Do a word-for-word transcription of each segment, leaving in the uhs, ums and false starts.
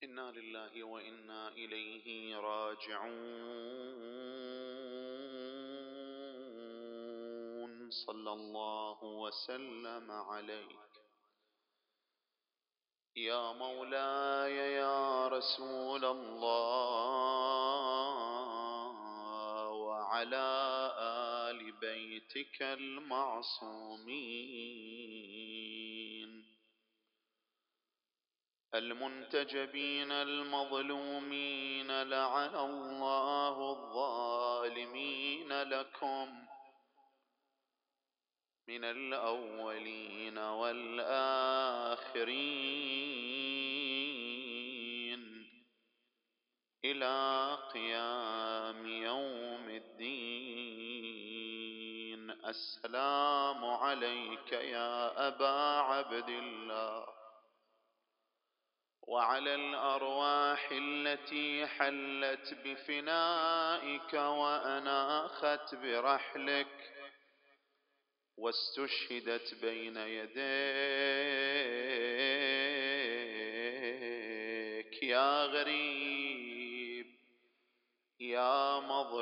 إنا لله وإنا إليه راجعون. صلى الله وسلم عليك يا مولاي يا رسول الله، وعلى آل بيتك المعصومين المنتجبين المظلومين، لعن الله الظالمين لكم من الأولين والآخرين إلى قيام يوم الدين. السلام عليك يا أبا عبد الله، وعلى الأرواح التي حلت بفنائك وأناخت برحلك واستشهدت بين يديك، يا غريب يا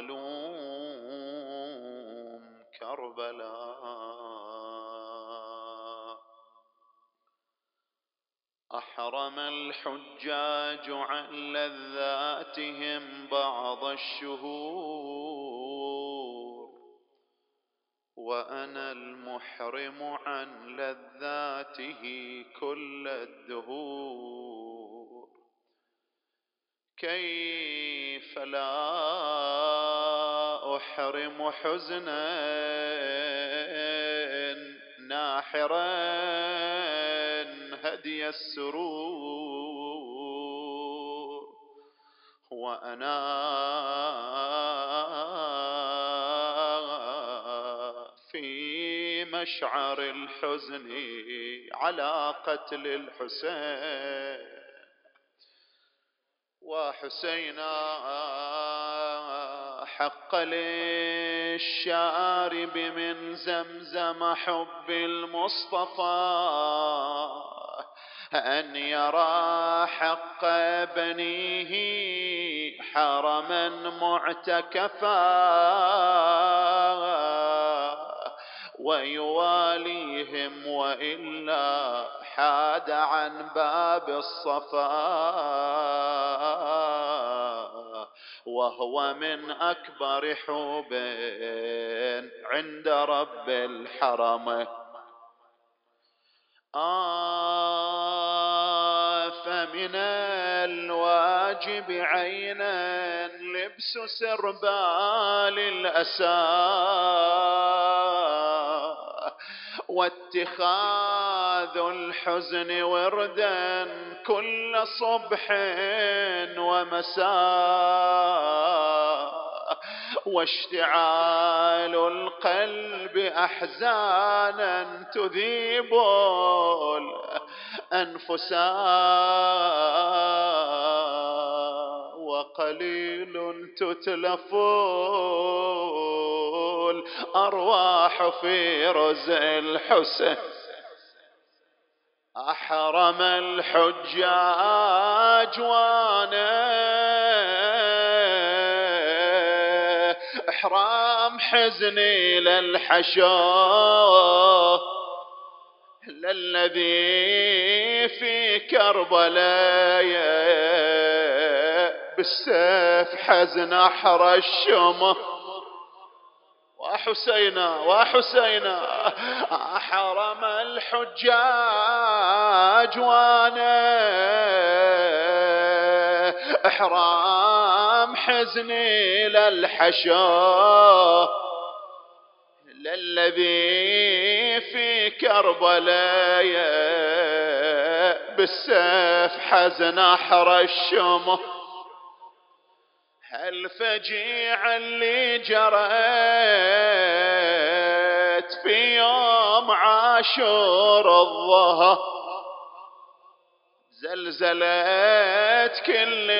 مظلوم كربلاء. أحرم الحجاج عن لذاتهم بعض الشهور، وأنا المحرم عن لذاته كل الدهور. كيف لا أحرم حزنا ناحرا هدي السرور، وأنا في مشعر الحزن على قتل الحسين. وحسينا حق للشارب من زمزم حب المصطفى أن يرى حق بنيه حرما معتكفا، ويواليهم وإلا حاد عن باب الصفا، وهو من أكبر حوب عند رب الحرم. آه فمن الواجب عينا لبس سربال الأسى، واتخاذ الحزن وردا كل صبح ومساء، واشتعال القلب أحزانا تذيب الأنفسا، وقليل تتلف الأرواح في رزء الحسن. أحرم الحجاج وانا إحرام حزني للحشا، للذي في كربلاء بالسيف حزن أحرى الشمر. وحسينا وحسينا أحرم الحجاج وانا إحرام حزني للحشا، للذي في كربلاء بالسيف حزن أحرى الشمر. هالفجيعة اللي جرت في يوم عاشور الظهر زلزلت كل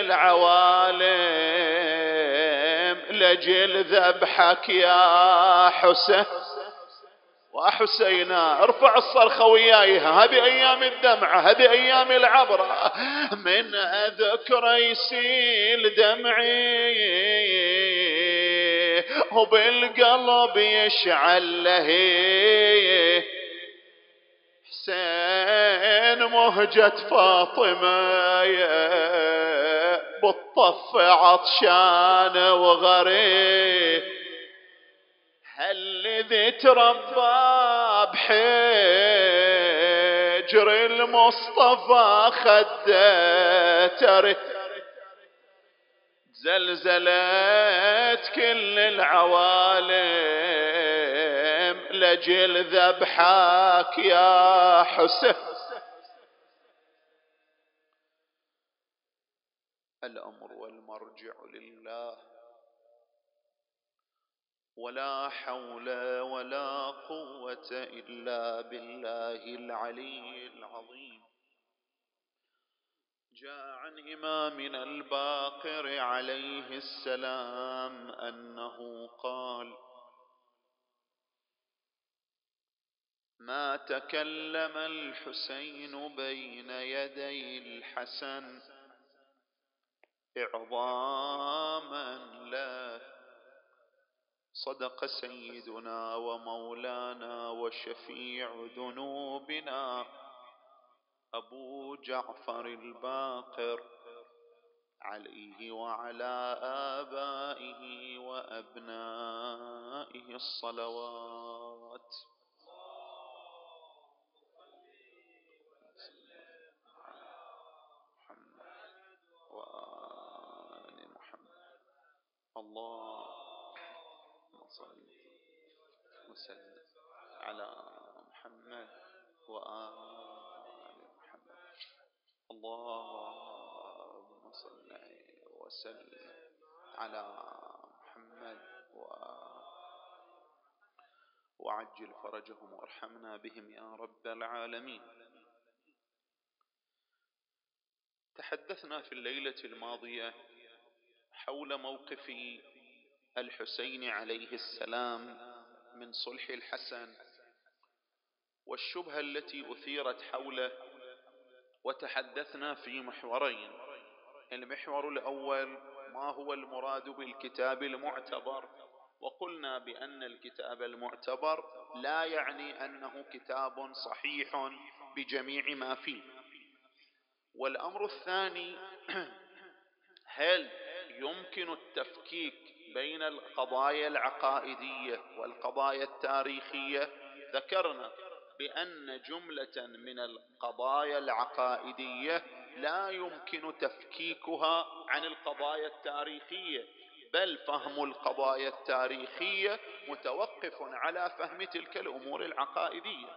العوالم لجل ذبحك يا حسين. وحسينا ارفع الصرخة ويايها، هذه أيام الدمعة، هذه أيام العبرة. من أذكر يسيل دمعي وبالقلب يشعل لهيه، حسين مهجة فاطمة بالطف عطشان وغريه، هل ذي تربى بحجر المصطفى خدته، زلزلت كل العوالم لجل ذبحك يا حسين. الأمر والمرجع لله، ولا حول ولا قوة إلا بالله العلي العظيم. جاء عن إمامنا الباقر عليه السلام أنه قال: ما تكلم الحسين بين يدي الحسن إعظاما له. صدق سيدنا ومولانا وشفيع ذنوبنا أبو جعفر الباقر عليه وعلى آبائه وأبنائه الصلوات. وآل محمد. اللهم صل وسلم على محمد وآل محمد. اللهم صل وسلم على محمد وعجل فرجهم وارحمنا بهم يا رب العالمين. تحدثنا في الليلة الماضية حول موقف الحسين عليه السلام من صلح الحسن والشبهة التي أثيرت حوله، وتحدثنا في محورين. المحور الأول: ما هو المراد بالكتاب المعتبر؟ وقلنا بأن الكتاب المعتبر لا يعني أنه كتاب صحيح بجميع ما فيه. والأمر الثاني: هل يمكن التفكيك بين القضايا العقائدية والقضايا التاريخية؟ ذكرنا بأن جملة من القضايا العقائدية لا يمكن تفكيكها عن القضايا التاريخية، بل فهم القضايا التاريخية متوقف على فهم تلك الأمور العقائدية.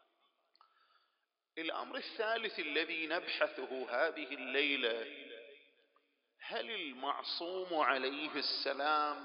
الأمر الثالث الذي نبحثه هذه الليلة: هل المعصوم عليه السلام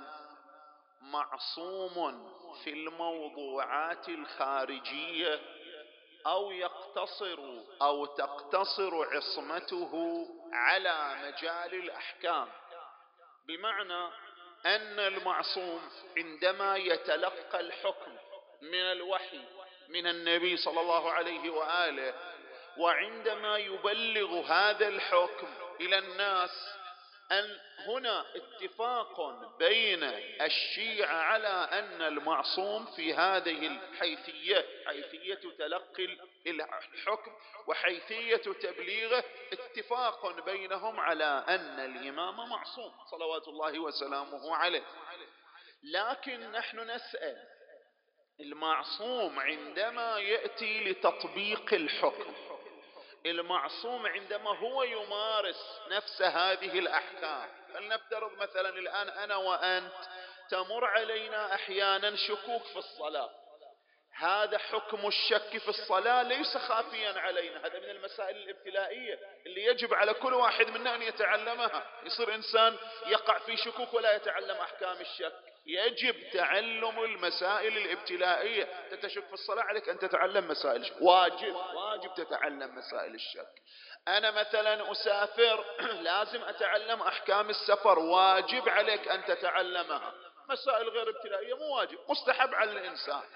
معصوم في الموضوعات الخارجية، أو يقتصر أو تقتصر عصمته على مجال الأحكام؟ بمعنى أن المعصوم عندما يتلقى الحكم من الوحي من النبي صلى الله عليه وآله، وعندما يبلغ هذا الحكم إلى الناس، أن هنا اتفاق بين الشيعة على أن المعصوم في هذه الحيثية، حيثية تلقي الحكم وحيثية تبليغه، اتفاق بينهم على أن الإمام معصوم صلوات الله وسلامه عليه. لكن نحن نسأل: المعصوم عندما يأتي لتطبيق الحكم، المعصوم عندما هو يمارس نفس هذه الأحكام، فلنفترض مثلا الآن أنا وأنت تمر علينا أحيانا شكوك في الصلاة، هذا حكم الشك في الصلاة ليس خافيا علينا، هذا من المسائل الابتلائية اللي يجب على كل واحد منا أن يتعلمها. يصير إنسان يقع في شكوك ولا يتعلم أحكام الشك. يجب تعلم المسائل الابتلائية. تتشك في الصلاة، عليك أن تتعلم مسائل الشك، واجب واجب تتعلم مسائل الشك. أنا مثلا أسافر لازم أتعلم أحكام السفر، واجب عليك أن تتعلمها. مسائل غير ابتلائية مو واجب، مستحب على الإنسان.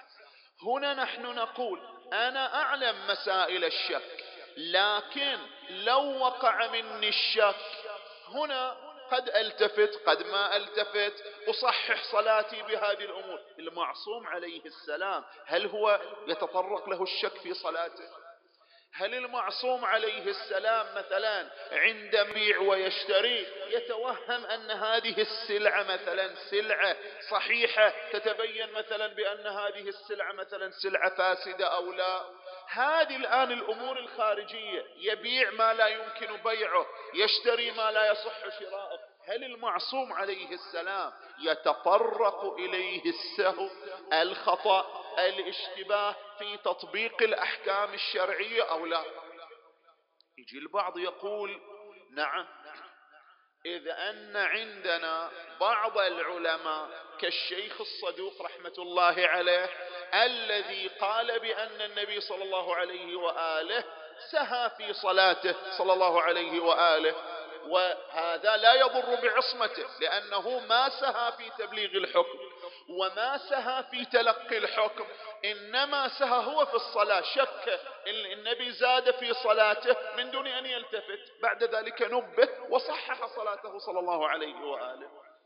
هنا نحن نقول أنا أعلم مسائل الشك، لكن لو وقع مني الشك هنا قد ألتفت قد ما ألتفت أصحح صلاتي بهذه الأمور. المعصوم عليه السلام هل هو يتطرق له الشك في صلاته؟ هل المعصوم عليه السلام مثلا عند بيع ويشتري يتوهم أن هذه السلعة مثلا سلعة صحيحة تتبين مثلا بأن هذه السلعة مثلا سلعة فاسدة أو لا؟ هذه الآن الأمور الخارجية، يبيع ما لا يمكن بيعه، يشتري ما لا يصح شراءه. هل المعصوم عليه السلام يتطرق إليه السهو، الخطأ، الاشتباه في تطبيق الأحكام الشرعية أو لا؟ يجي البعض يقول نعم، إذ أن عندنا بعض العلماء كالشيخ الصدوق رحمة الله عليه الذي قال بأن النبي صلى الله عليه وآله سهى في صلاته صلى الله عليه وآله، وهذا لا يضر بعصمته لأنه ما سهى في تبليغ الحكم وما سهى في تلقي الحكم، إنما سهى هو في الصلاة، شك النبي زاد في صلاته من دون أن يلتفت، بعد ذلك نبه وصحح صلاته صلى الله عليه وآله.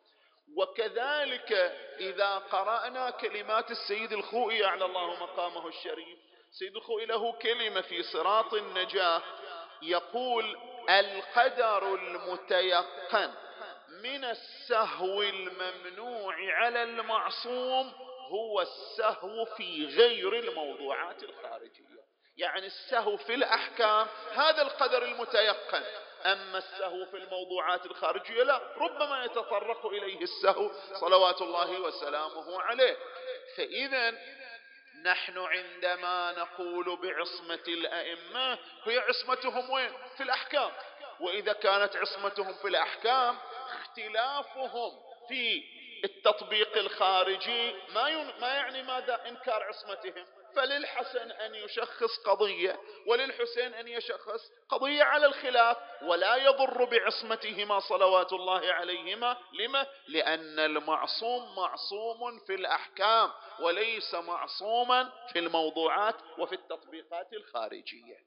وكذلك إذا قرأنا كلمات السيد الخوئي على الله مقامه الشريف، سيد الخوئي له كلمة في صراط النجاة يقول: القدر المتيقن من السهو الممنوع على المعصوم هو السهو في غير الموضوعات الخارجية. يعني السهو في الأحكام هذا القدر المتيقن، أما السهو في الموضوعات الخارجية لا، ربما يتطرق إليه السهو صلوات الله وسلامه عليه. فإذا نحن عندما نقول بعصمة الأئمة هي عصمتهم وين؟ في الأحكام. وإذا كانت عصمتهم في الأحكام اختلافهم في التطبيق الخارجي ما, ين... ما يعني ماذا؟ إنكار عصمتهم. فللحسن أن يشخص قضية وللحسين أن يشخص قضية على الخلاف، ولا يضر بعصمتهما صلوات الله عليهما. لما؟ لأن المعصوم معصوم في الأحكام وليس معصوما في الموضوعات وفي التطبيقات الخارجية.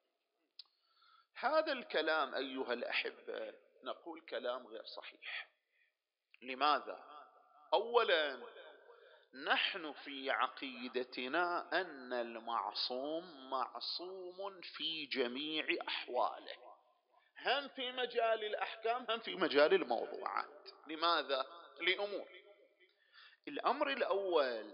هذا الكلام أيها الأحبة نقول كلام غير صحيح. لماذا؟ أولا، نحن في عقيدتنا أن المعصوم معصوم في جميع أحواله، هم في مجال الأحكام هم في مجال الموضوعات. لماذا؟ لأمور. الأمر الأول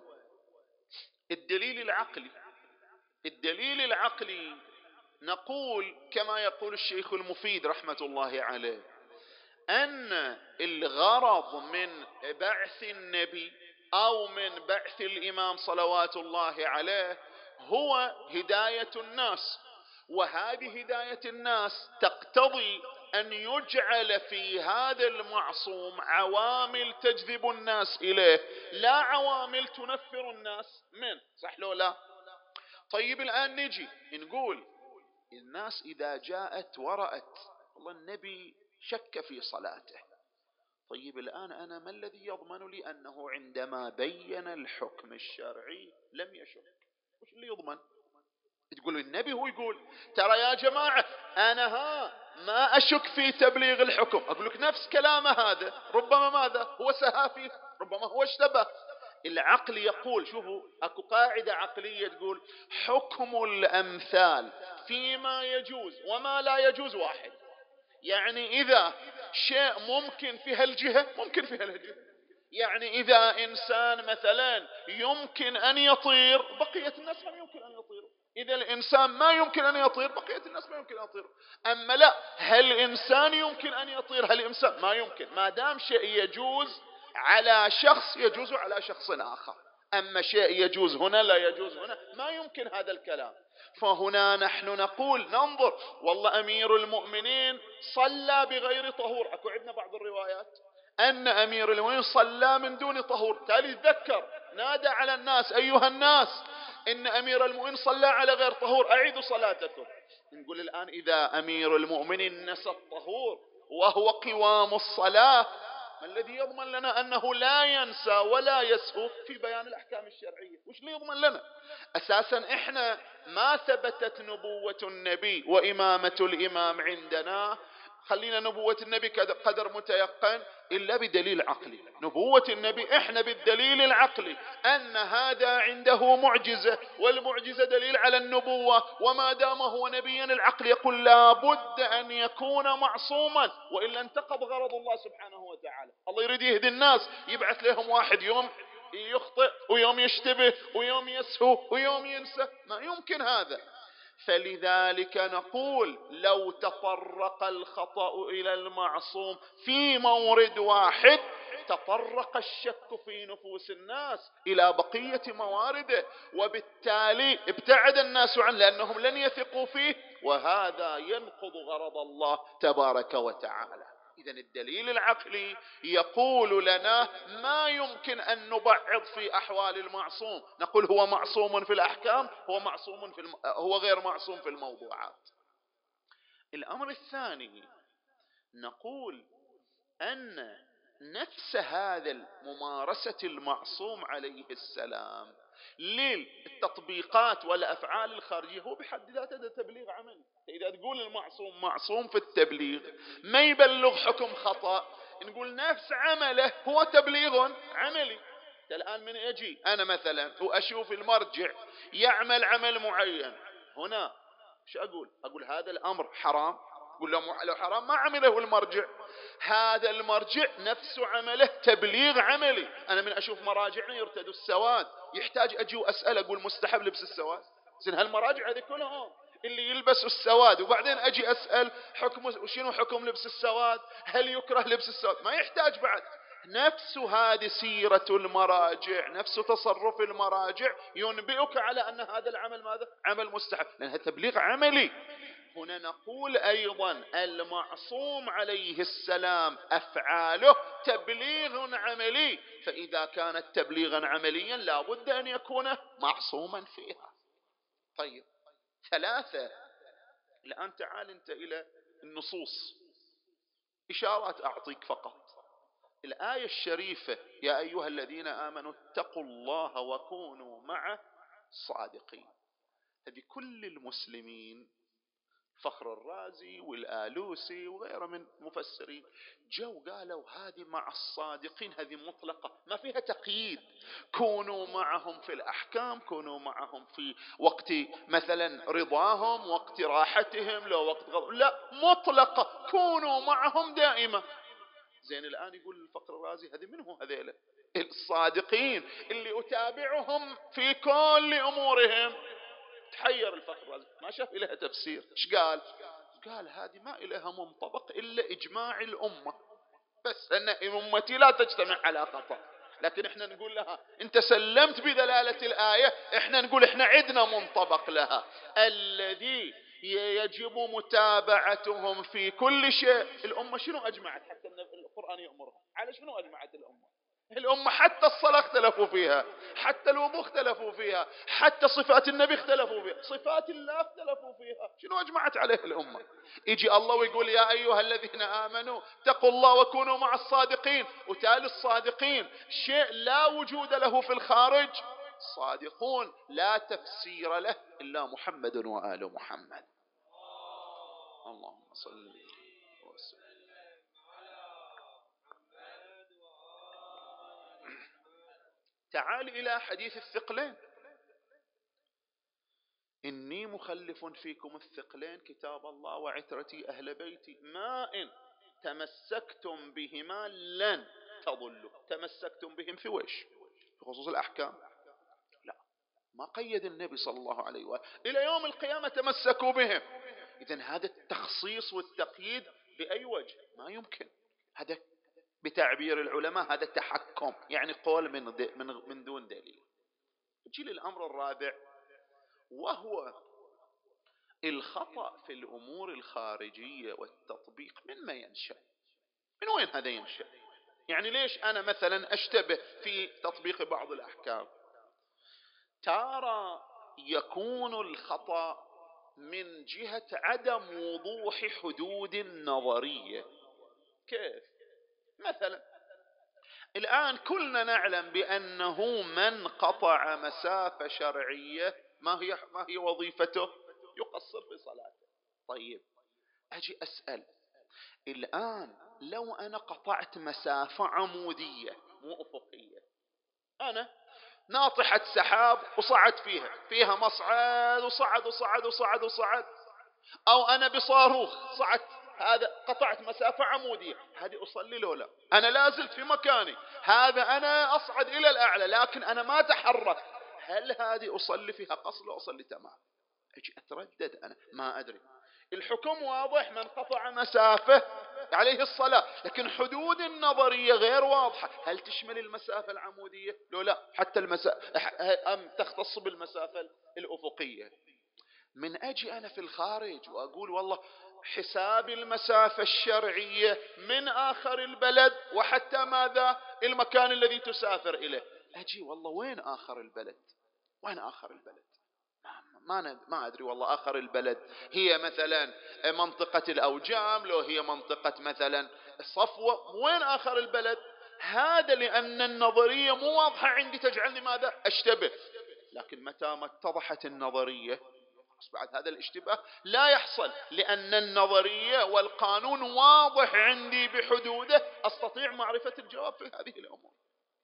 الدليل العقلي. الدليل العقلي نقول كما يقول الشيخ المفيد رحمة الله عليه أن الغرض من بعث النبي أو من بعث الإمام صلوات الله عليه هو هداية الناس، وهذه هداية الناس تقتضي أن يجعل في هذا المعصوم عوامل تجذب الناس إليه، لا عوامل تنفر الناس منه. صح لو لا؟ طيب الآن نجي نقول الناس إذا جاءت ورأت والله النبي شك في صلاته، طيب الآن أنا ما الذي يضمن لي أنه عندما بين الحكم الشرعي لم يشك؟ وش اللي يضمن؟ تقول النبي هو يقول ترى يا جماعة أنا ها ما أشك في تبليغ الحكم، أقول لك نفس كلامه هذا، ربما ماذا؟ هو سهى، ربما هو اشتبه. العقل يقول، شوفوا أكو قاعدة عقلية تقول حكم الأمثال فيما يجوز وما لا يجوز واحد. يعني إذا شيء ممكن في هالجهة ممكن في هالجهة. يعني إذا إنسان مثلا يمكن أن يطير بقية الناس ما يمكن أن يطير، إذا الإنسان ما يمكن أن يطير بقية الناس ما يمكن أن يطير. أما لا، هل الإنسان يمكن أن يطير؟ هل الإنسان ما يمكن. ما دام شيء يجوز على شخص يجوز على شخص آخر، أما شيء يجوز هنا لا يجوز هنا ما يمكن هذا الكلام. فهنا نحن نقول ننظر والله أمير المؤمنين صلى بغير طهور، أكو عندنا بعض الروايات أن أمير المؤمنين صلى من دون طهور، تالي تذكر نادى على الناس أيها الناس إن أمير المؤمنين صلى على غير طهور أعيدوا صلاتكم. نقول الآن إذا أمير المؤمنين نسى الطهور وهو قوام الصلاة ما الذي يضمن لنا أنه لا ينسى ولا يسهو في بيان الأحكام الشرعية؟ وش اللي يضمن لنا؟ أساسا إحنا ما ثبتت نبوة النبي وإمامة الإمام عندنا، خلينا نبوة النبي قدر متيقن، إلا بدليل عقلي. نبوة النبي إحنا بالدليل العقلي أن هذا عنده معجزة، والمعجزة دليل على النبوة، وما دام هو نبيا العقل يقول لا بد أن يكون معصوما، وإلا انتقض غرض الله سبحانه وتعالى. الله يريد يهدي الناس، يبعث لهم واحد يوم يخطئ ويوم يشتبه ويوم يسهو ويوم ينسى، ما يمكن هذا. فلذلك نقول لو تطرق الخطأ إلى المعصوم في مورد واحد تطرق الشك في نفوس الناس إلى بقية موارده، وبالتالي ابتعد الناس عنه لأنهم لن يثقوا فيه، وهذا ينقض غرض الله تبارك وتعالى. إذن الدليل العقلي يقول لنا ما يمكن أن نبعض في أحوال المعصوم، نقول هو معصوم في الأحكام، هو معصوم في الم... هو غير معصوم في الموضوعات. الأمر الثاني نقول أن نفس هذا الممارسة المعصوم عليه السلام للتطبيقات والأفعال الخارجية هو بحد ذاته ده تبليغ عملي. إذا تقول المعصوم معصوم في التبليغ ما يبلغ حكم خطأ، نقول نفس عمله هو تبليغ عملي. الآن من أجي أنا مثلا وأشوف المرجع يعمل عمل معين، هنا شو أقول؟ أقول هذا الأمر حرام، أقول لو حرام ما عمله المرجع. هذا المرجع نفس عمله تبليغ عملي. أنا من أشوف مراجعنا يرتدوا السواد، يحتاج أجي وأسأل أقول مستحب لبس السواد؟ زين هالمراجع هذه كلهم اللي يلبسوا السواد، وبعدين أجي أسأل حكم وشنو حكم لبس السواد؟ هل يكره لبس السواد؟ ما يحتاج بعد. نفس هذه سيرة المراجع، نفس تصرف المراجع ينبئك على أن هذا العمل ماذا؟ عمل مستحب، لأنها تبليغ عملي. هنا نقول أيضا المعصوم عليه السلام أفعاله تبليغ عملي، فإذا كانت تبليغا عمليا لا بد أن يكون معصوما فيها. طيب ثلاثة. الآن تعال أنت إلى النصوص، إشارات أعطيك فقط. الآية الشريفة يا أيها الذين آمنوا اتقوا الله وكونوا مع الصادقين، هذه كل المسلمين فخر الرازي والآلوسي وغيره من مفسرين جو قالوا هذه مع الصادقين، هذه مطلقة ما فيها تقييد. كونوا معهم في الأحكام، كونوا معهم في وقت مثلا رضاهم، وقت راحتهم، لو وقت غضب، لا مطلقة، كونوا معهم دائما. زين الآن يقول الفخر الرازي هذه منه هذيله الصادقين اللي أتابعهم في كل أمورهم. تحير الفخر الرازي ما شاف إليها تفسير. ايش قال؟ قال هذه ما إليها منطبق إلا إجماع الأمة، بس أن أمتي لا تجتمع على خطأ. لكن احنا نقول لها انت سلمت بدلالة الآية، احنا نقول احنا عدنا منطبق لها الذي يجب متابعتهم في كل شيء. الأمة شنو أجمعت؟ حتى القرآن يأمرها على شنو أجمعت الأمة؟ الأمة حتى الصلاة اختلفوا فيها، حتى الوضوء اختلفوا فيها، حتى صفات النبي اختلفوا فيها، صفات الله اختلفوا فيها. شنو أجمعت عليه الأمة؟ يجي الله ويقول يا أيها الذين آمنوا اتقوا الله وكونوا مع الصادقين، وتالي الصادقين شيء لا وجود له في الخارج، صادقون لا تفسير له إلا محمد وآل محمد. اللهم صل وسلم. تعال إلى حديث الثقلين، إني مخلف فيكم الثقلين كتاب الله وعترتي أهل بيتي ما إن تمسكتم بهما لن تضلوا. تمسكتم بهم في ويش؟ في خصوص الأحكام؟ لا، ما قيد النبي صلى الله عليه وآله إلى يوم القيامة تمسكوا بهم. إذن هذا التخصيص والتقييد بأي وجه؟ ما يمكن. هذا بتعبير العلماء هذا تحكم، يعني قول من, من, من دون دليل. نجي للأمر الرابع وهو الخطأ في الأمور الخارجية والتطبيق. من ما ينشأ؟ من وين هذا ينشأ؟ يعني ليش أنا مثلا أشتبه في تطبيق بعض الأحكام؟ ترى يكون الخطأ من جهة عدم وضوح حدود النظرية. كيف؟ مثلا الآن كلنا نعلم بأنه من قطع مسافة شرعية ما هي ما هي وظيفته؟ يقصر في صلاته. طيب أجي أسأل الآن لو أنا قطعت مسافة عمودية مو أفقية، أنا ناطحة سحاب وصعد فيها فيها مصعد وصعد وصعد وصعد وصعد، أو أنا بصاروخ صعدت، هذا قطعت مسافة عمودية، هذه أصلي لو لا؟ أنا لازلت في مكاني، هذا أنا أصعد إلى الأعلى لكن أنا ما تحرك، هل هذه أصلي فيها قصر أو أصلي تمام؟ أجي أتردد، أنا ما أدري. الحكم واضح، من قطع مسافة عليه الصلاة، لكن حدود النظرية غير واضحة. هل تشمل المسافة العمودية لو لا؟ حتى المسافة أم تختص بالمسافة الأفقية؟ من أجي أنا في الخارج وأقول والله حساب المسافة الشرعية من آخر البلد وحتى ماذا المكان الذي تسافر إليه، أجي والله وين آخر البلد؟ وين آخر البلد؟ ما ما أدري والله. آخر البلد هي مثلا منطقة الأوجام، لو هي منطقة مثلا الصفوة، وين آخر البلد؟ هذا لأن النظرية مو واضحة عندي تجعلني ماذا؟ أشتبه. لكن متى ما اتضحت النظرية بعد هذا الاشتباه لا يحصل، لأن النظرية والقانون واضح عندي بحدوده، أستطيع معرفة الجواب في هذه الأمور.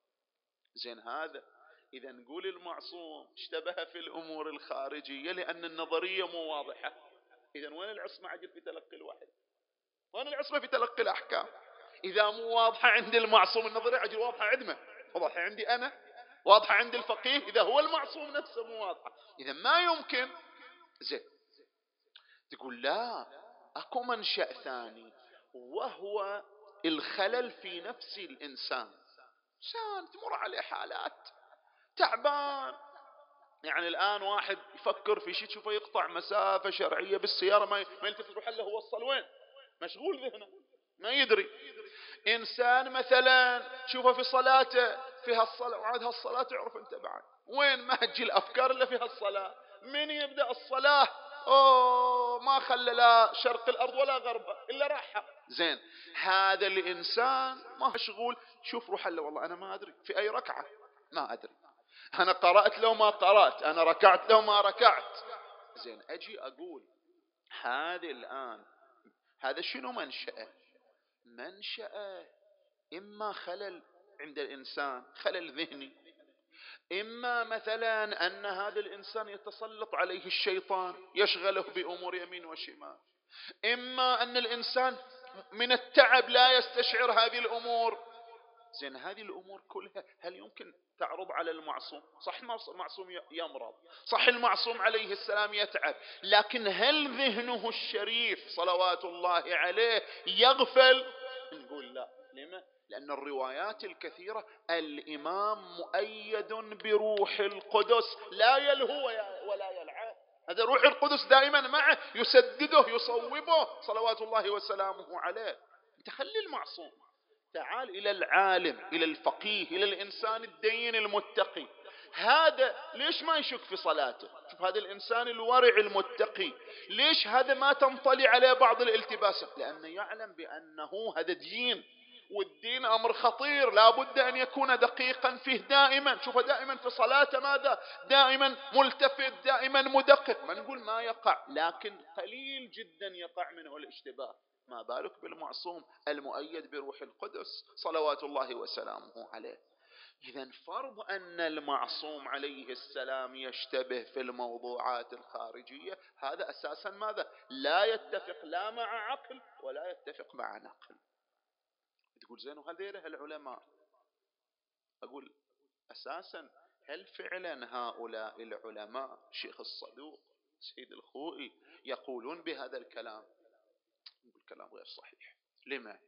زين، هذا إذا نقول المعصوم اشتبه في الأمور الخارجية لأن النظرية مو واضحة. إذا وين العصمة عجل في تلقي الوحي؟ وين العصمة في تلقي الأحكام؟ إذا مو واضحة عند المعصوم النظرية، عجل واضحة عندنا، واضحة عندي أنا، واضحة عند الفقيه، إذا هو المعصوم نفسه مو واضحة، إذا ما يمكن. زين، تقول لا، أكو منشأ ثاني وهو الخلل في نفس الإنسان. إنسان تمر عليه حالات تعبان، يعني الآن واحد يفكر في شيء، تشوفه يقطع مسافة شرعية بالسيارة ما يلتفت وحله هو وصل وين، مشغول ذهنه ما يدري. إنسان مثلا تشوفه في صلاته في هالصلاة وعاد هالصلاة تعرف أنت بعد وين ما تجي الأفكار إلا في هالصلاة، من يبدأ الصلاة أوه ما خلى لا شرق الأرض ولا غربها إلا راحة. زين، هذا الإنسان ما مشغول، شوف روح له والله أنا ما أدري في أي ركعة، ما أدري أنا قرأت لو ما قرأت، أنا ركعت لو ما ركعت. زين، أجي أقول هذا الآن هذا شنو منشأه؟ منشأه إما خلل عند الإنسان، خلل ذهني، إما مثلا أن هذا الإنسان يتسلط عليه الشيطان يشغله بأمور يمين وشمال، إما أن الإنسان من التعب لا يستشعر هذه الأمور. زين، هذه الأمور كلها هل يمكن تعرض على المعصوم؟ صح المعصوم يمرض، صح المعصوم عليه السلام يتعب، لكن هل ذهنه الشريف صلوات الله عليه يغفل؟ نقول لا. لما؟ لأن الروايات الكثيرة الإمام مؤيد بروح القدس لا يلهو ولا يلعب، هذا روح القدس دائما معه يسدده يصوبه صلوات الله وسلامه عليه. انت خلي المعصوم، تعال إلى العالم، إلى الفقيه، إلى الإنسان الدين المتقي، هذا ليش ما يشك في صلاته؟ شوف هذا الإنسان الورع المتقي، ليش هذا ما تنطلي عليه بعض الالتباسات؟ لأنه يعلم بأنه هذا دين، والدين أمر خطير لا بد أن يكون دقيقا فيه دائما. شوف دائما في صلاته ماذا؟ دائما ملتفت، دائما مدقق. ما نقول ما يقع، لكن قليل جدا يقع منه الاشتباه، ما بالك بالمعصوم المؤيد بروح القدس صلوات الله وسلامه عليه. إذن فرض أن المعصوم عليه السلام يشتبه في الموضوعات الخارجية، هذا أساسا ماذا؟ لا يتفق لا مع عقل ولا يتفق مع نقل. تقول زين وهذيله العلماء، أقول أساسا هل فعلا هؤلاء العلماء شيخ الصدوق سيد الخوئي يقولون بهذا الكلام؟ نقول كلام غير صحيح. لما؟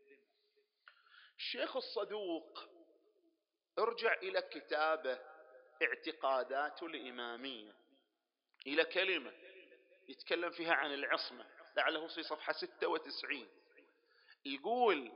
الشيخ الصدوق ارجع إلى كتابه اعتقادات الإمامية، إلى كلمة يتكلم فيها عن العصمة، لعله في صفحة ستة وتسعين، يقول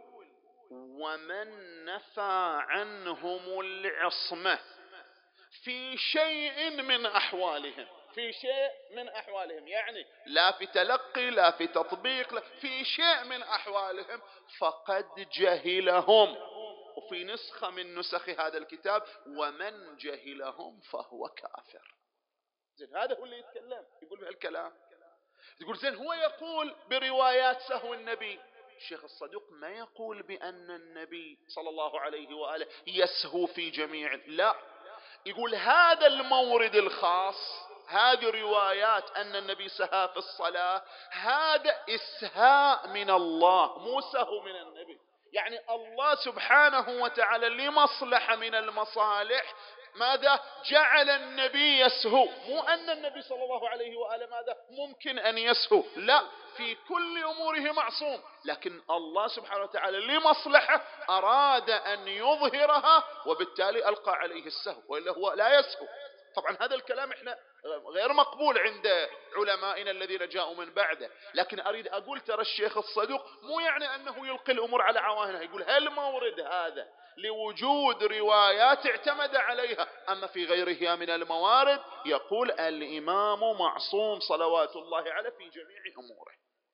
ومن نفى عنهم العصمة في شيء من أحوالهم، في شيء من أحوالهم يعني لا في تلقي لا في تطبيق، لا في شيء من أحوالهم، فقد جهلهم وفي نسخة من نسخ هذا الكتاب ومن جهلهم فهو كافر. زين هذا هو اللي يتكلم يقول بهالكلام. تقول زين هو يقول بروايات سهو النبي. الشيخ الصدوق ما يقول بأن النبي صلى الله عليه وآله يسهو في جميع، لا، يقول هذا المورد الخاص، هذه روايات أن النبي سها في الصلاة، هذا إسهاء من الله مو سهو من النبي. يعني الله سبحانه وتعالى لمصلحة من المصالح ماذا جعل النبي يسهو، مو أن النبي صلى الله عليه وآله ماذا ممكن أن يسهو، لا، في كل أموره معصوم، لكن الله سبحانه وتعالى لمصلحة أراد أن يظهرها وبالتالي ألقى عليه السهو، وإلا هو لا يسهو. طبعا هذا الكلام احنا غير مقبول عند علمائنا الذين جاءوا من بعده، لكن أريد أقول ترى الشيخ الصدوق مو يعني أنه يلقي الأمور على عواهنها، يقول هل مورد هذا لوجود روايات اعتمد عليها، أما في غيرها من الموارد يقول الإمام معصوم صلوات الله عليه في جميع أموره.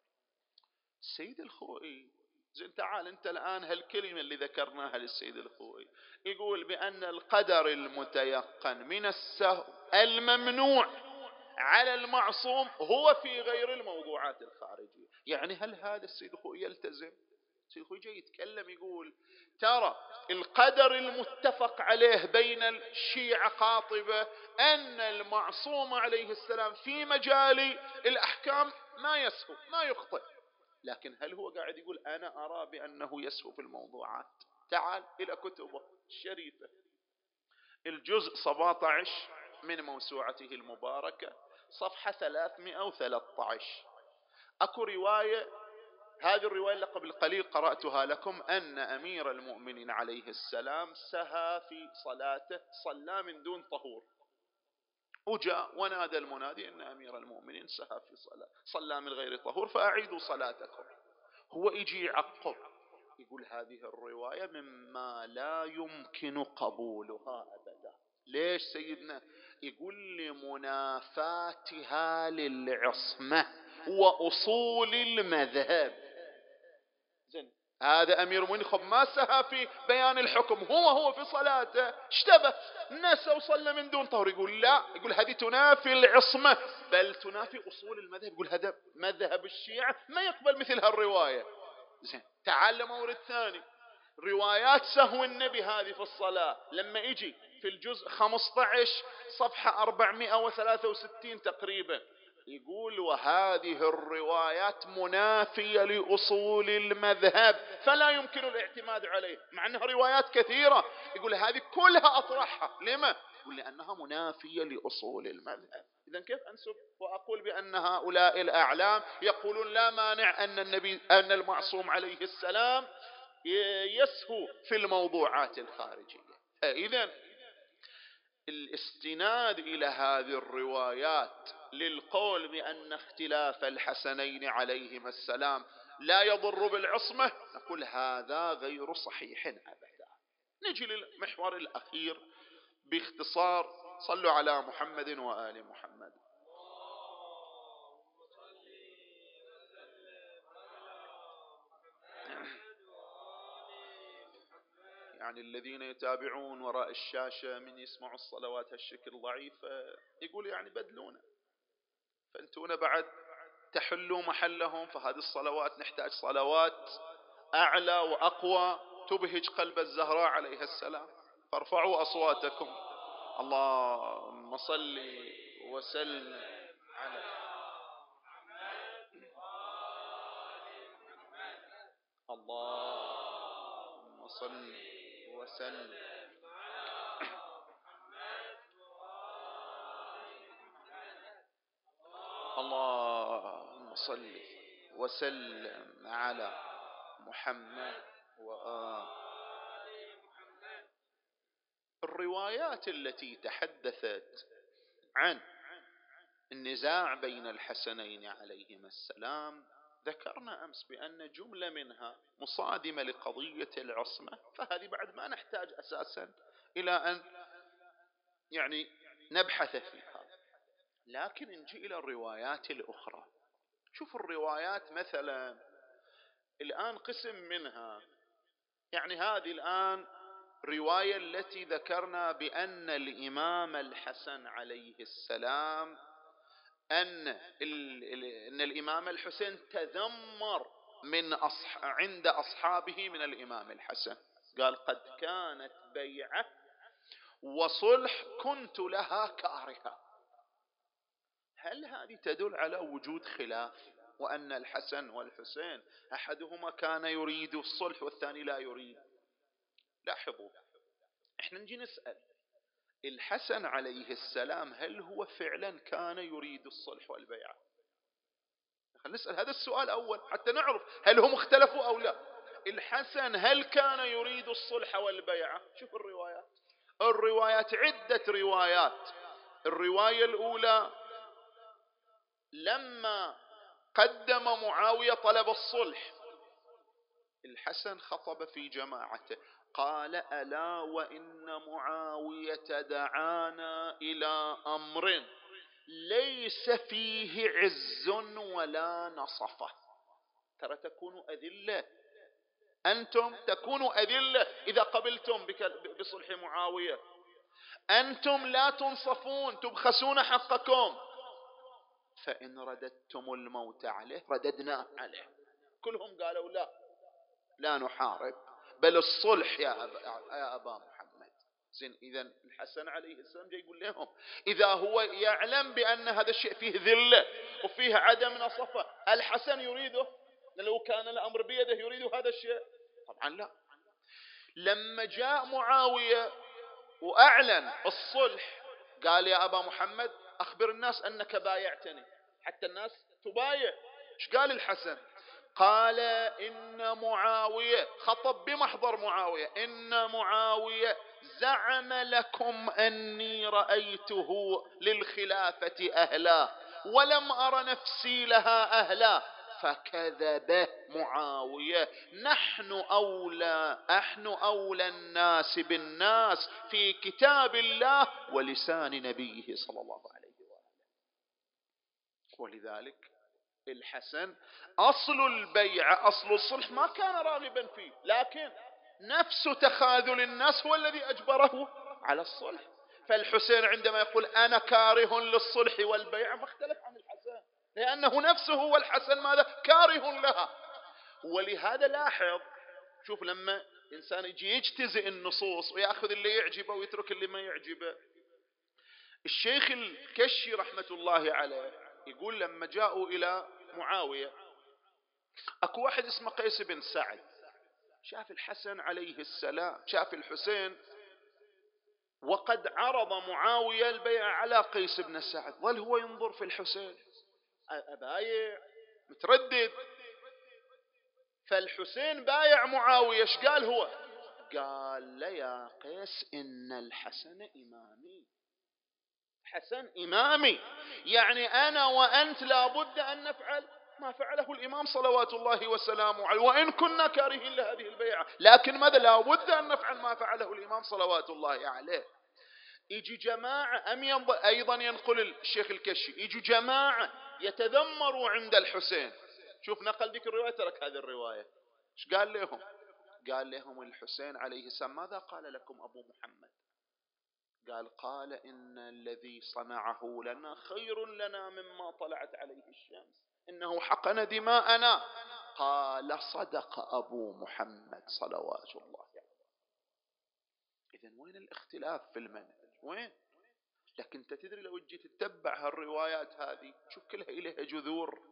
السيد الخوئي زين تعال انت الآن هالكلمة اللي ذكرناها للسيد الخوئي يقول بأن القدر المتيقن من السهو الممنوع على المعصوم هو في غير الموضوعات الخارجية. يعني هل هذا السيد الخوئي يلتزم؟ السيد الخوئي جاي يتكلم يقول ترى القدر المتفق عليه بين الشيعة قاطبة أن المعصوم عليه السلام في مجال الأحكام ما يسهو ما يخطئ، لكن هل هو قاعد يقول أنا أرى بأنه يسهو في الموضوعات؟ تعال إلى كتبه الشريفة، الجزء سبعة عشر من موسوعته المباركة صفحة ثلاثمائة وثلاثة عشر، أكو رواية، هذه الرواية اللي قبل قليل قرأتها لكم، أن أمير المؤمنين عليه السلام سهى في صلاته، صلى من دون طهور، وجاء ونادى المنادي أن أمير المؤمنين سهى في صلاة، صلى من غير طهور فأعيدوا صلاتكم. هو يجي يعقب يقول هذه الرواية مما لا يمكن قبولها أبدا. ليش سيدنا؟ يقول لمنافاتها للعصمة وأصول المذهب. زين هذا أمير المؤمنين خب ما سهى في بيان الحكم، هو هو في صلاته اشتبه نسى وصلى من دون طهور، يقول لا، يقول هذه تنافي العصمة بل تنافي أصول المذهب، يقول هذا مذهب الشيعة ما يقبل مثل هالرواية. زين تعال مورد ثاني، روايات سهو النبي هذه في الصلاة لما يجي في الجزء خمسة عشر صفحة أربعمائة وثلاثة وستين تقريبا يقول وهذه الروايات منافية لأصول المذهب فلا يمكن الاعتماد عليه، مع أنها روايات كثيرة، يقول هذه كلها أطرحها، لما؟ يقول لأنها منافية لأصول المذهب. إذن كيف أنسب وأقول بأن هؤلاء الأعلام يقولون لا مانع أن النبي أن المعصوم عليه السلام يسهو في الموضوعات الخارجية؟ إذن الاستناد إلى هذه الروايات للقول بأن اختلاف الحسنين عليهما السلام لا يضر بالعصمة، نقول هذا غير صحيح أبدا. نجي للمحور الأخير باختصار، صلوا على محمد وآل محمد. يعني الذين يتابعون وراء الشاشة من يسمعوا الصلوات هالشكل ضعيف يقول يعني بدلونا، فانتونا بعد تحلوا محلهم، فهذه الصلوات نحتاج صلوات أعلى وأقوى تبهج قلب الزهراء عليها السلام، فارفعوا أصواتكم. اللهم صل وسلم على اللهم صل وسلم اللهم صل وسلم على محمد وآل محمد. الروايات التي تحدثت عن النزاع بين الحسنين عليهما السلام ذكرنا أمس بأن جملة منها مصادمة لقضية العصمة، فهذه بعد ما نحتاج أساسا إلى أن يعني نبحث فيها. لكن نجي إلى الروايات الأخرى، شوف الروايات مثلا الآن قسم منها يعني هذه الآن رواية التي ذكرنا بأن الإمام الحسن عليه السلام أن, أن الإمام الحسين تذمر من أصح عند أصحابه من الإمام الحسن، قال قد كانت بيعة وصلح كنت لها كارها. هل هذه تدل على وجود خلاف وأن الحسن والحسين أحدهما كان يريد الصلح والثاني لا يريد؟ لاحظوا، احنا نجي نسأل الحسن عليه السلام هل هو فعلا كان يريد الصلح والبيعة؟ خلينا نسأل هذا السؤال أول حتى نعرف هل هم اختلفوا أو لا. الحسن هل كان يريد الصلح والبيعة؟ شوف الروايات، الروايات عدة روايات. الرواية الأولى لما قدم معاوية طلب الصلح، الحسن خطب في جماعته قال ألا وإن معاوية دعانا إلى أمر ليس فيه عز ولا نصفة. ترى تكونوا أذلة، أنتم تكونوا أذلة إذا قبلتم بصلح معاوية، أنتم لا تنصفون تبخسون حقكم، فإن رددتم الموت عليه رددناه عليه. كلهم قالوا لا لا نحارب بل الصلح يا أبا, يا أبا محمد. زين، إذا الحسن عليه السلام جاي يقول لهم إذا هو يعلم بأن هذا الشيء فيه ذلة وفيه عدم نصفة، الحسن يريده؟ لو كان الأمر بيده يريد هذا الشيء؟ طبعا لا. لما جاء معاوية وأعلن الصلح قال يا أبا محمد أخبر الناس أنك بايعتني حتى الناس تبايع. ايش قال الحسن؟ قال إن معاوية، خطب بمحضر معاوية، إن معاوية زعم لكم أني رأيته للخلافة أهلا ولم أر نفسي لها أهلا، فكذب معاوية، نحن أولى نحن أولى الناس بالناس في كتاب الله ولسان نبيه صلى الله عليه وسلم. ولذلك الحسن أصل البيعة أصل الصلح ما كان راغبا فيه، لكن نفس تخاذل الناس هو الذي أجبره على الصلح. فالحسين عندما يقول أنا كاره للصلح والبيعة ما اختلف عن الحسن، لأنه نفسه هو الحسن ماذا؟ كاره لها. ولهذا لاحظ، شوف لما إنسان يجي يجتزئ النصوص ويأخذ اللي يعجبه ويترك اللي ما يعجبه. الشيخ الكشي رحمة الله عليه يقول لما جاءوا إلى معاوية أكو واحد اسمه قيس بن سعد شاف الحسن عليه السلام، شاف الحسين وقد عرض معاوية البيع على قيس بن سعد، ظل هو ينظر في الحسين أبايع متردد. فالحسين بايع معاوية، ايش قال هو؟ قال لي يا قيس إن الحسن إمامي، حسن إمامي، يعني أنا وأنت لابد أن نفعل ما فعله الإمام صلوات الله وسلامه عليه، وإن كنا كارهين لهذه البيعة، لكن ماذا؟ لابد أن نفعل ما فعله الإمام صلوات الله عليه. يجي جماعة أم ينض... أيضا ينقل الشيخ الكشي يجي جماعة يتذمروا عند الحسين. شوف نقل ذيك الرواية، ترك هذه الرواية. ايش قال لهم؟ قال لهم الحسين عليه السلام ماذا قال لكم أبو محمد؟ قال قال إن الذي صنعه لنا خير لنا مما طلعت عليه الشمس، إنه حقن دماءنا. قال صدق أبو محمد صلوات الله عليه. إذن وين الاختلاف في المنهج؟ وين؟ لكن انت تدري لو جيت تتبع هالروايات هذه شوف كلها إليها جذور.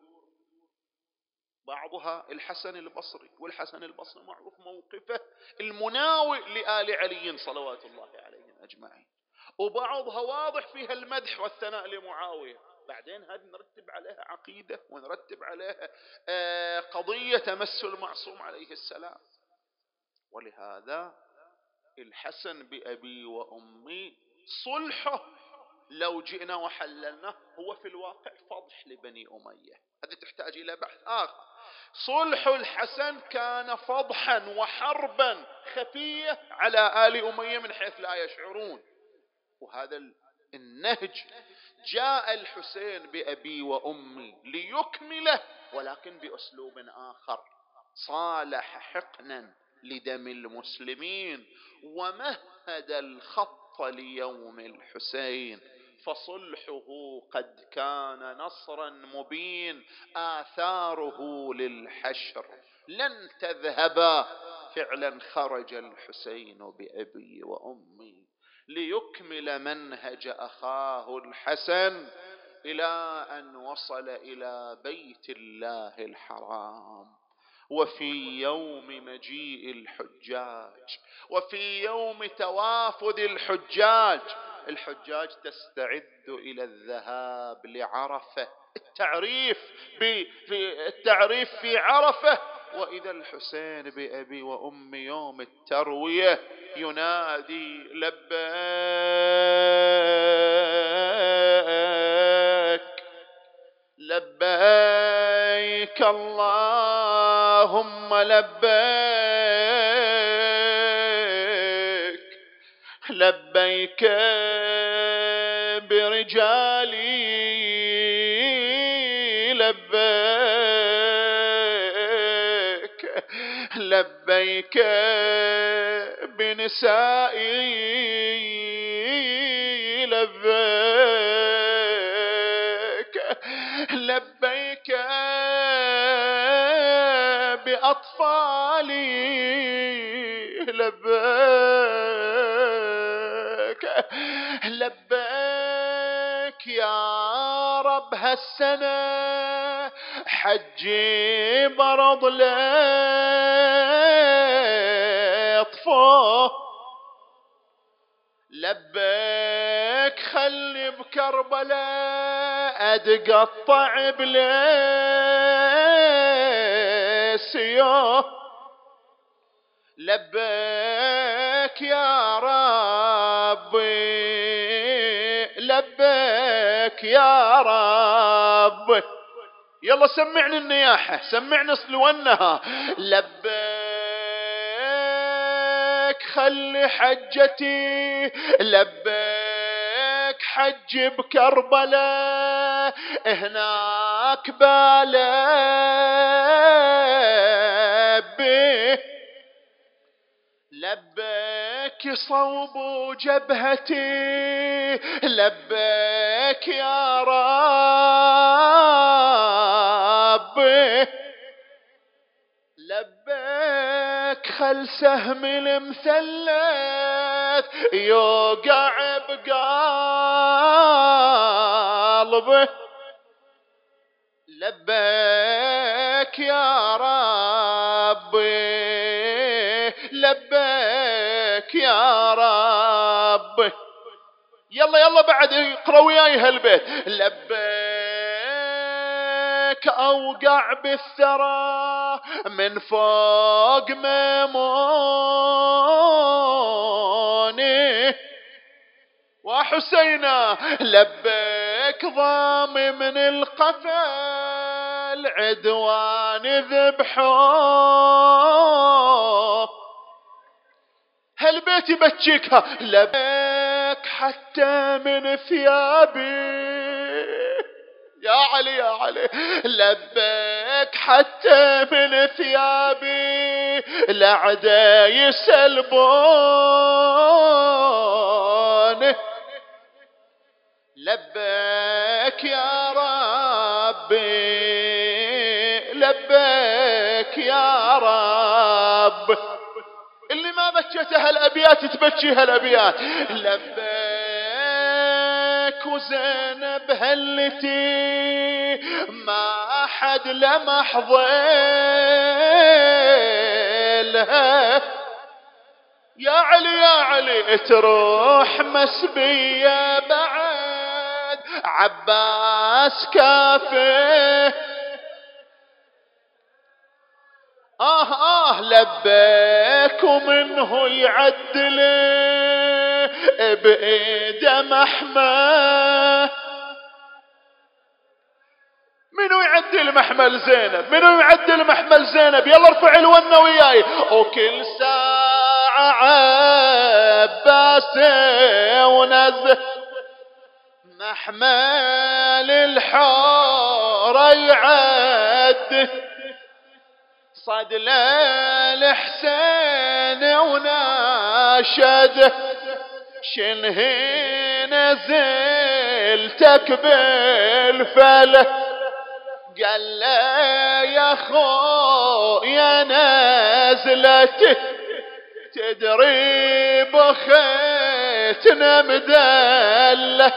بعضها الحسن البصري، والحسن البصري معروف موقفه المناوئ لآل علي صلوات الله عليهم أجمعين، وبعضها واضح فيها المدح والثناء لمعاوية. بعدين هذه نرتب عليها عقيدة ونرتب عليها قضية تمس المعصوم عليه السلام. ولهذا الحسن بأبي وأمي صلحه لو جئنا وحللناه هو في الواقع فضح لبني أمية، هذه تحتاج إلى بحث آخر. صلح الحسن كان فضحا وحربا خفية على آل أمية من حيث لا يشعرون. وهذا النهج جاء الحسين بأبي وأمي ليكمله، ولكن بأسلوب آخر. صالح حقنا لدم المسلمين ومهد الخط ليوم الحسين، فصلحه قد كان نصرا مبين، آثاره للحشر لن تذهب. فعلا خرج الحسين بأبي وأمي ليكمل منهج أخاه الحسن إلى أن وصل إلى بيت الله الحرام. وفي يوم مجيء الحجاج وفي يوم توافد الحجاج، الحجاج تستعد إلى الذهاب لعرفة، التعريف التعريف في عرفة، وإذا الحسين بأبي وأمي يوم التروية ينادي لبيك لبيك اللهم لبيك، لبيك برجالي لبيك، لبيك بنسائي لبيك، لبيك بأطفالي لبيك، لبيك يا رب هالسنة حجي برض لطفه، لبيك خلي بكربلاء أتقطع بليسيو، لبيك يا ربي لبيك يا رب. يلا سمعني النياحة، سمعنا سلونها. لبيك خلي حجتي، لبيك حج بكربلاء هناك بالبي، لبيك صوب جبهتي لبيك يا ربي، لبيك خل سهم المثلث يوقع بقلبي، لبيك يا ربي لبيك يا ربي. يلا يلا بعد اقرأ وياي هالبيت. لبيك أوقع بالثرى من فوق ميموني وحسينا، لبيك ضامي من القفل عدوان ذبحوه، هالبيت يبكيكها. لبيك حتى من ثيابي يا علي يا علي، لبيك حتى من ثيابي لعدا يسلبون، لبيك يا ربي لبيك يا رب. اللي ما بكيتها الأبيات تبكي هالأبيات. لبيك وزينب هلتي ما أحد لمح ظلها، يا علي يا علي تروح مسبية بعد عباس كافيه، آه آه لبيك ومنه يعدل بإيده محمى، منو يعدل محمل زينب؟ منو يعدل محمل زينب؟ يلا ارفع الونة وياي. وكل ساعة عباس ونزه محمل الحورة يعد صد الحسين ناشده شنهي نزلتك بالفله قال له يا خويا نزلته تدري بخيتنا مدله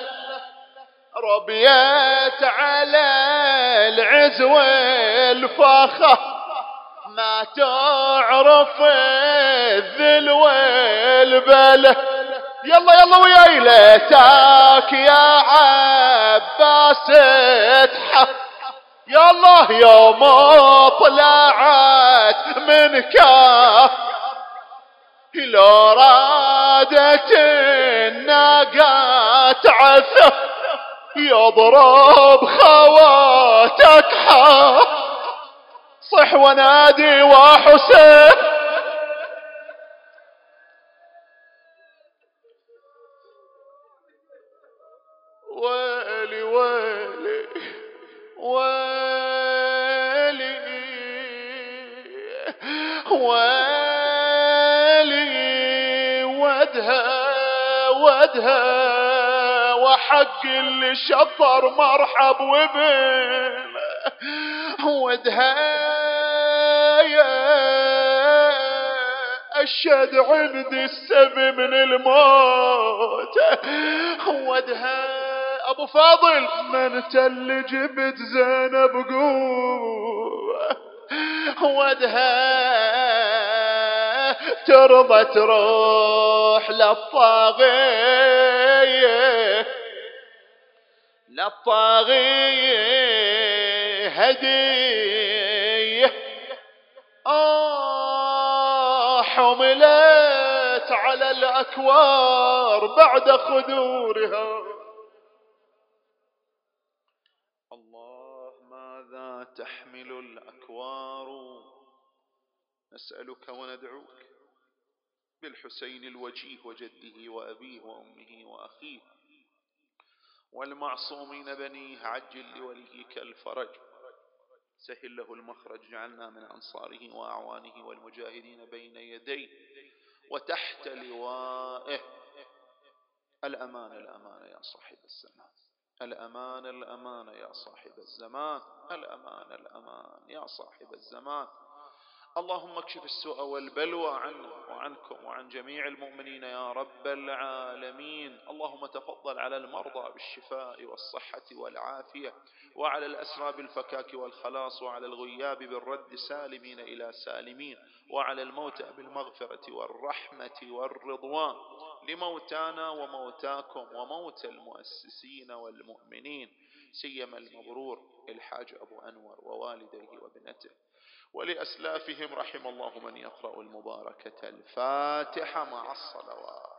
ربيت على العز والفخر ما تعرف الذل والبله يلا يلا وياي ليتاك يا عباس اتحف يلا يوم طلعت من كاف لو رادت الناقات عثف يضرب خواتك حاف صح ونادي وحسين ويلي ويلي ويلي ويلي ودها ودها وحق اللي شطر مرحب وبن ودها أشهد عندي السبي من الموت ودها أبو فاضل من انت اللي جبت زينب قوة ودها ترضى تروح للطاغية للطاغية هدية آه حملت على الأكوار بعد خدورها الله ماذا تحمل الأكوار نسألك وندعوك بالحسين الوجيه وجده وأبيه وأمه وأخيه والمعصومين بنيه عجل لوليك الفرج سهل له المخرج جعلنا من أنصاره وأعوانه والمجاهدين بين يديه وتحت لوائه الأمان الأمان يا صاحب الزمان الأمان الأمان يا صاحب الزمان الأمان الأمان يا صاحب الزمان اللهم اكشف السوء والبلوى عنا وعنكم وعن جميع المؤمنين يا رب العالمين اللهم تفضل على المرضى بالشفاء والصحة والعافية وعلى الأسرى بالفكاك والخلاص وعلى الغياب بالرد سالمين إلى سالمين وعلى الموتى بالمغفرة والرحمة والرضوان لموتانا وموتاكم وموت المؤسسين والمؤمنين سيما المبرور الحاج أبو أنور ووالديه وابنته ولأسلافهم رحم الله من يقرأ المباركة الفاتحة مع الصلوات.